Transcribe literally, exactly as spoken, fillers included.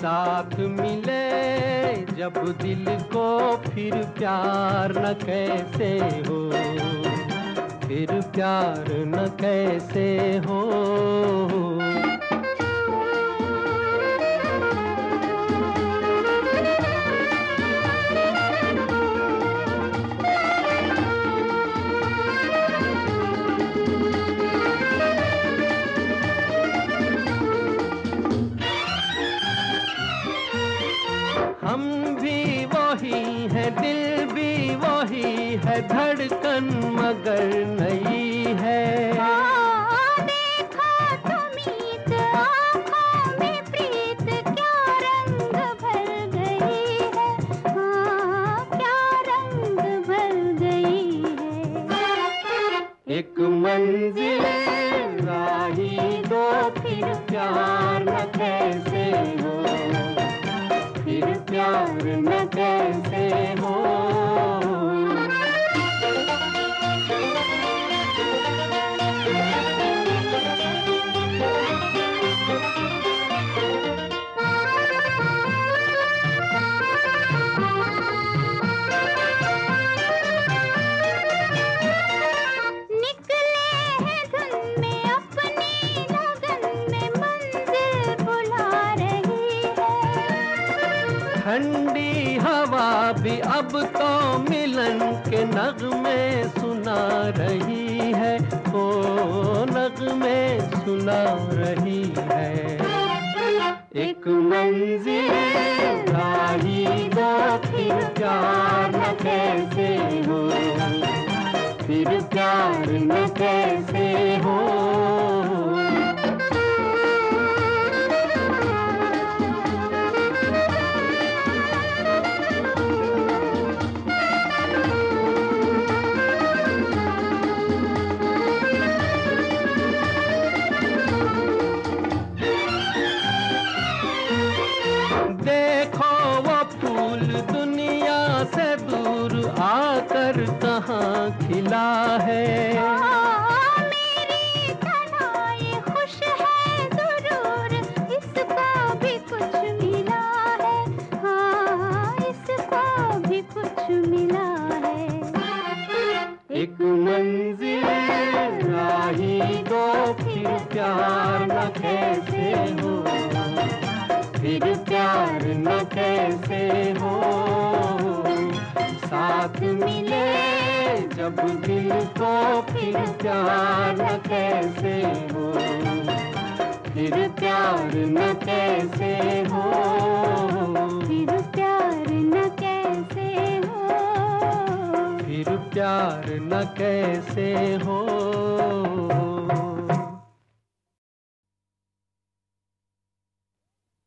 साथ मिले जब दिल को फिर प्यार न कैसे हो, फिर प्यार न कैसे हो। हम भी वही है, दिल भी वही है, धड़कन मगर नई है। हाँ, देखा तुमीत आँखों में प्रीत क्या रंग भर गई है, हाँ क्या रंग भर गई है। एक मंजिल राही दो फिर प्यार न कैसे हो, फिर प्यार न कैसे हो। ठंडी हवा भी अब तो मिलन के नगमे सुना रही है, ओ नगमे सुना रही है। एक मंजिल राही दो फिर प्यार न कैसे हो, फिर प्यार न कैसे हो। देखो वो फूल दुनिया से दूर आकर कहाँ खिला है। हाँ, मेरी तरह ये खुश है जरूर, इसको भी कुछ मिला है, हाँ इसको भी कुछ मिला है। एक मंजिल राही दो फिर प्यार न कैसे हो, फिर प्यार न कैसे हो। साथ मिले जब दिल को फिर प्यार न कैसे हो, फिर प्यार न कैसे हो, फिर प्यार न कैसे हो, फिर प्यार न कैसे हो।